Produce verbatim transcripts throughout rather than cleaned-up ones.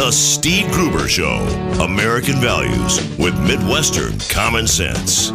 The Steve Gruber Show. American values with Midwestern common sense.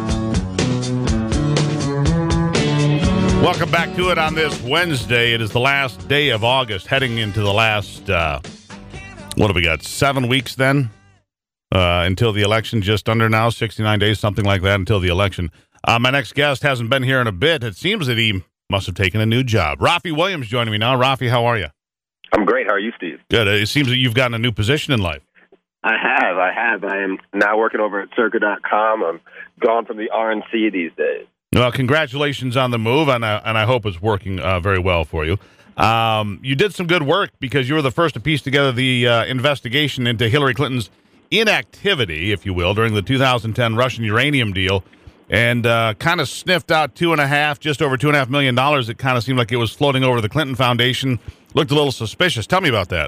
Welcome back to it on this Wednesday. It is the last day of August, heading into the last, uh, what have we got, seven weeks then? Uh, until the election, just under now, sixty-nine days, something like that until the election. Uh, my next guest hasn't been here in a bit. It seems that he must have taken a new job. Rafi Williams joining me now. Rafi, how are you? I'm great. How are you, Steve? Good. It seems that you've gotten a new position in life. I have. I have. I am now working over at Circa dot com. I'm gone from the R N C these days. Well, congratulations on the move, and I, and I hope it's working uh, very well for you. Um, you did some good work because you were the first to piece together the uh, investigation into Hillary Clinton's inactivity, if you will, during the two thousand ten Russian uranium deal, and uh, kind of sniffed out two and a half, just over two and a half million dollars. It kind of seemed like it was floating over the Clinton Foundation. Looked a little suspicious. Tell me about that.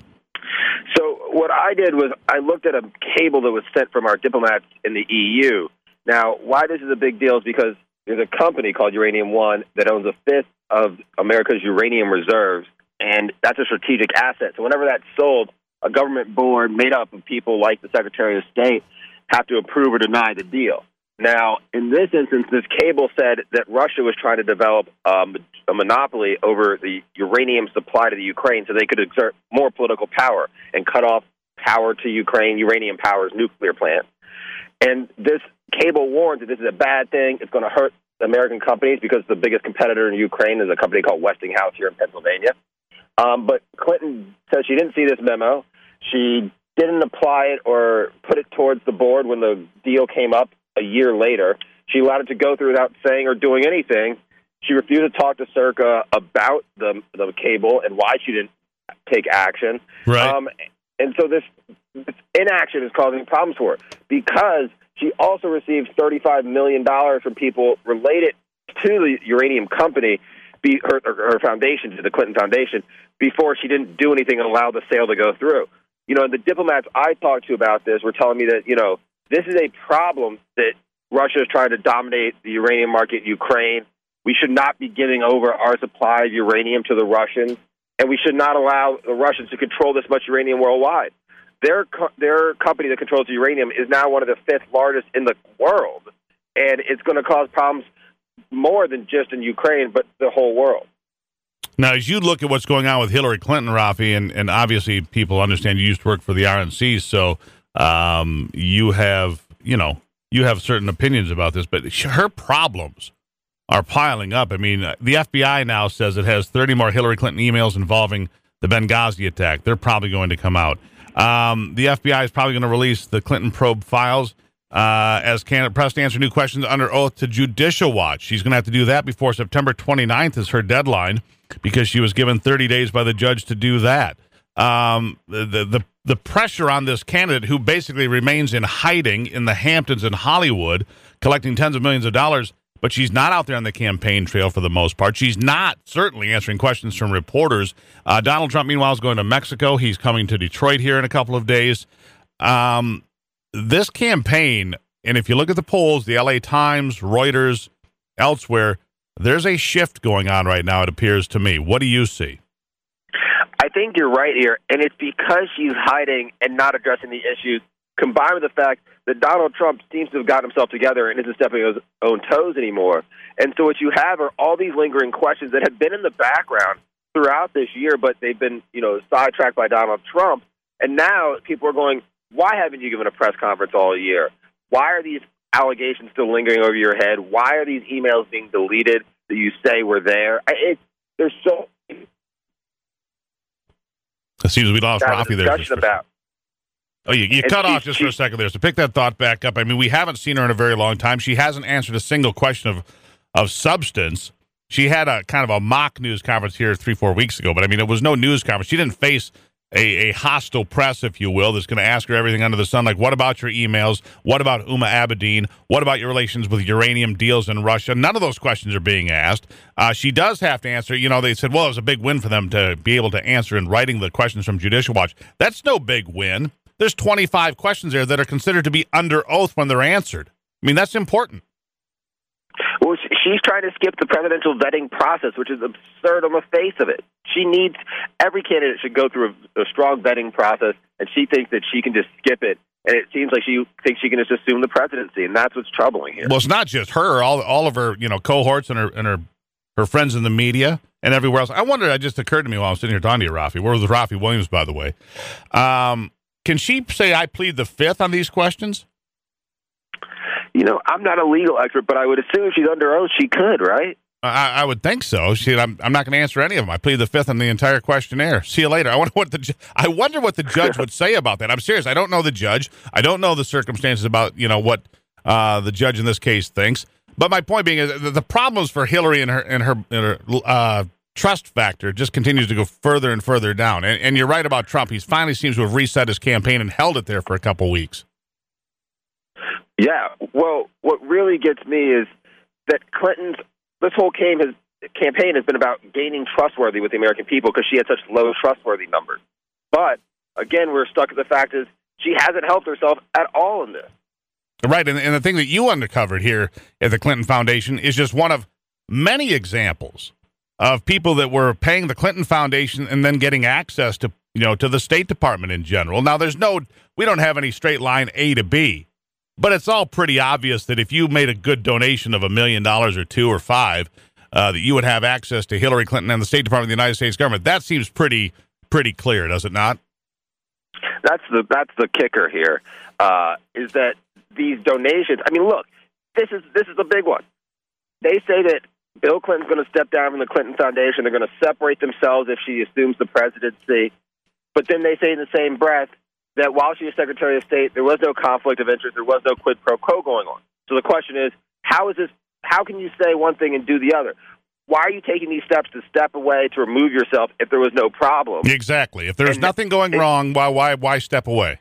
So what I did was I looked at a cable that was sent from our diplomats in the E U. Now, why this is a big deal is because there's a company called Uranium One that owns a fifth of America's uranium reserves, and that's a strategic asset. So whenever that's sold, a government board made up of people like the Secretary of State have to approve or deny the deal. Now, in this instance, this cable said that Russia was trying to develop um, a monopoly over the uranium supply to the Ukraine so they could exert more political power and cut off power to Ukraine, Uranium Power's nuclear plant. And this cable warns that this is a bad thing. It's going to hurt American companies because the biggest competitor in Ukraine is a company called Westinghouse here in Pennsylvania. Um, but Clinton says she didn't see this memo. She didn't apply it or put it towards the board when the deal came up a year later. She allowed it to go through without saying or doing anything. She refused to talk to Circa about the the cable and why she didn't take action. Right. Um, and so this, this inaction is causing problems for her because she also received thirty-five million dollars from people related to the uranium company, be, her, her foundation, to the Clinton Foundation, before she didn't do anything and allow the sale to go through. You know, the diplomats I talked to about this were telling me that, you know, this is a problem that Russia is trying to dominate the uranium market in Ukraine. We should not be giving over our supply of uranium to the Russians, and we should not allow the Russians to control this much uranium worldwide. Their co- their company that controls the uranium is now one of the fifth largest in the world, and it's going to cause problems more than just in Ukraine, but the whole world. Now, as you look at what's going on with Hillary Clinton, Rafi, and, and obviously people understand you used to work for the R N C, so um, you have, you know, you have certain opinions about this, but her problems are piling up. I mean, the F B I now says it has thirty more Hillary Clinton emails involving the Benghazi attack. They're probably going to come out. Um, the F B I is probably going to release the Clinton probe files uh, as candidate press to answer new questions under oath to Judicial Watch. She's going to have to do that before September twenty-ninth is her deadline because she was given thirty days by the judge to do that. Um, the, the, the, the pressure on this candidate who basically remains in hiding in the Hamptons in Hollywood, collecting tens of millions of dollars, but she's not out there on the campaign trail for the most part. She's not certainly answering questions from reporters. Uh, Donald Trump, meanwhile, is going to Mexico. He's coming to Detroit here in a couple of days. Um, this campaign, and if you look at the polls, the L A Times, Reuters, elsewhere, there's a shift going on right now, it appears to me. What do you see? I think you're right here, and it's because she's hiding and not addressing the issues, combined with the fact that Donald Trump seems to have gotten himself together and isn't stepping on his own toes anymore. And so what you have are all these lingering questions that have been in the background throughout this year, but they've been, you know, sidetracked by Donald Trump. And now people are going, why haven't you given a press conference all year? Why are these allegations still lingering over your head? Why are these emails being deleted that you say were there? It, there's so... It seems we lost Rafi there. Discussion about. Oh, you, you cut off just for a second there. So pick that thought back up. I mean, we haven't seen her in a very long time. She hasn't answered a single question of, of substance. She had a kind of a mock news conference here three, four weeks ago, but I mean, it was no news conference. She didn't face a, a hostile press, if you will, that's going to ask her everything under the sun. Like, what about your emails? What about Huma Abedin? What about your relations with uranium deals in Russia? None of those questions are being asked. Uh, she does have to answer. You know, they said, well, it was a big win for them to be able to answer in writing the questions from Judicial Watch. That's no big win. There's twenty-five questions there that are considered to be under oath when they're answered. I mean, that's important. Well, she's trying to skip the presidential vetting process, which is absurd on the face of it. She needs every candidate should go through a, a strong vetting process, and she thinks that she can just skip it. And it seems like she thinks she can just assume the presidency, and that's what's troubling here. Well, it's not just her; all all of her, you know, cohorts and her and her her friends in the media and everywhere else. I wonder. It just occurred to me while I was sitting here talking to you, Rafi. Where was Rafi Williams, by the way? Um, can she say I plead the fifth on these questions? You know, I'm not a legal expert, but I would assume if she's under oath, she could, right? I, I would think so. She, I'm, I'm not going to answer any of them. I plead the fifth on the entire questionnaire. See you later. I wonder what the ju- I wonder what the judge would say about that. I'm serious. I don't know the judge. I don't know the circumstances about you know what uh, the judge in this case thinks. But my point being is the, the problems for Hillary and her and her, and her uh, trust factor just continues to go further and further down. And, and you're right about Trump. He finally seems to have reset his campaign and held it there for a couple weeks. Yeah. Well, what really gets me is that Clinton's this whole came has, campaign has been about gaining trustworthy with the American people because she had such low trustworthy numbers. But, again, we're stuck at the fact is she hasn't helped herself at all in this. Right, and, and the thing that you uncovered here at the Clinton Foundation is just one of many examples of people that were paying the Clinton Foundation and then getting access to, you know, to the State Department in general. Now, there's no, we don't have any straight line A to B. But it's all pretty obvious that if you made a good donation of a million dollars or two or five, uh, that you would have access to Hillary Clinton and the State Department of the United States government. That seems pretty pretty clear, does it not? That's the that's the kicker here. Uh, is that these donations? I mean, look, this is this is a big one. They say that Bill Clinton's going to step down from the Clinton Foundation. They're going to separate themselves if she assumes the presidency. But then they say in the same breath that while she was Secretary of State, there was no conflict of interest, there was no quid pro quo going on. So the question is, how is this? How can you say one thing and do the other? Why are you taking these steps to step away to remove yourself if there was no problem? Exactly. If there's and nothing going it, wrong, why why why step away?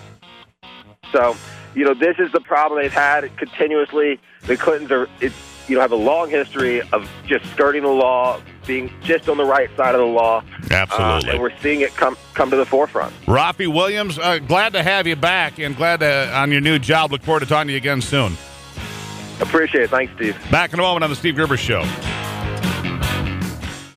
So, you know, this is the problem they've had continuously. The Clintons are, it's, you know, have a long history of just skirting the law, being just on the right side of the law. Absolutely. Uh, and we're seeing it come come to the forefront. Rafi Williams, uh, glad to have you back and glad to, on your new job. Look forward to talking to you again soon. Appreciate it. Thanks, Steve. Back in a moment on the Steve Gerber Show.